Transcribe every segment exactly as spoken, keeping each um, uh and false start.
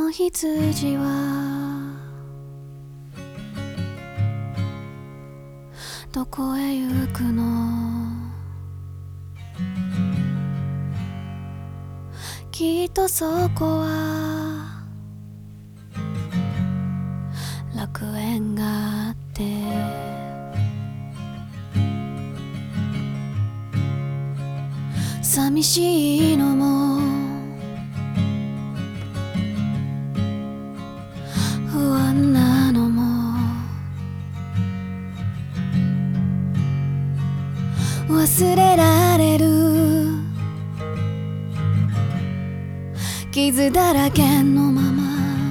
の羊はどこへ行くの？きっとそこは楽園があって寂しいのも不安なのも忘れられる傷だらけのまま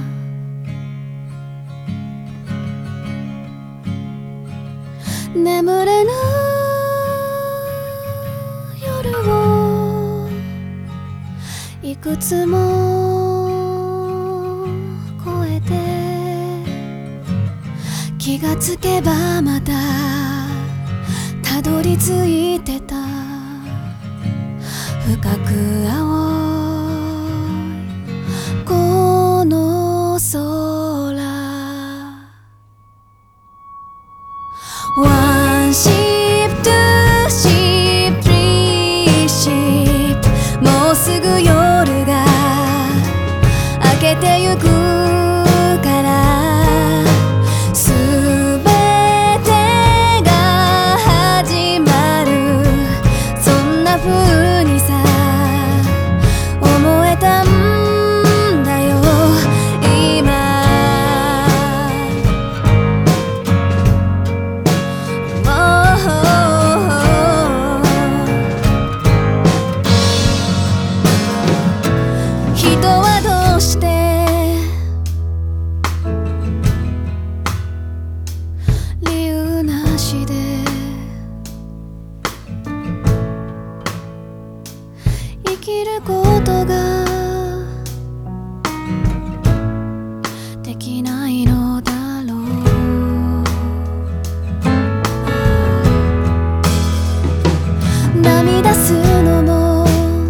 眠れぬ夜をいくつも越えて気がつけばまたたどり着いてた深く青いこの空 One ship, two ship, three ship もうすぐ夜が明けてゆくからすべてが始まるそんな風にさ思えたんだよ今人はどうして理由なしで生きることができないのだろう涙すのも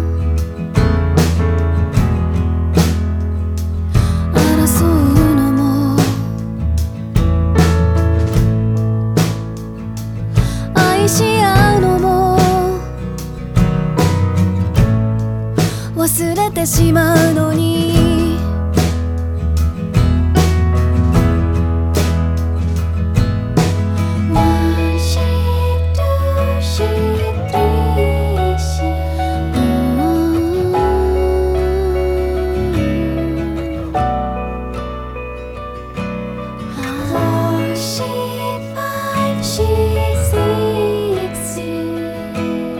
争うのも愛し合うのも忘れてしまうのにOne ship, two ship, three ship フォー ship, five ship, six ship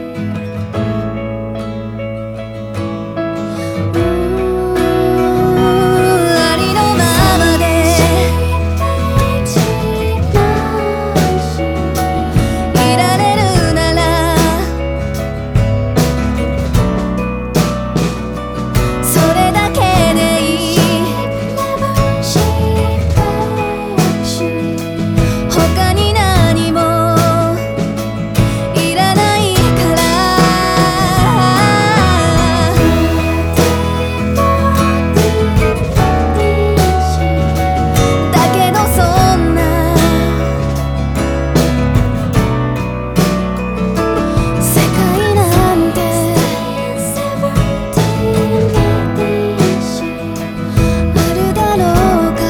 ありのままでいられるならそれだけでいい他に何もいらないからだけどそんな世界なんてあるだろうか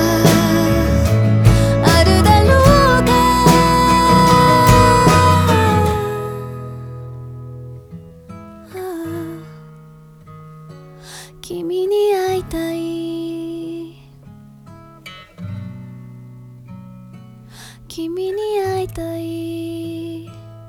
あるだろうかああ君に会いたい君に会いたい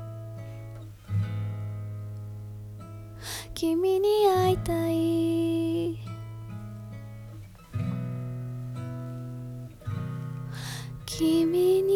君に会いたい君に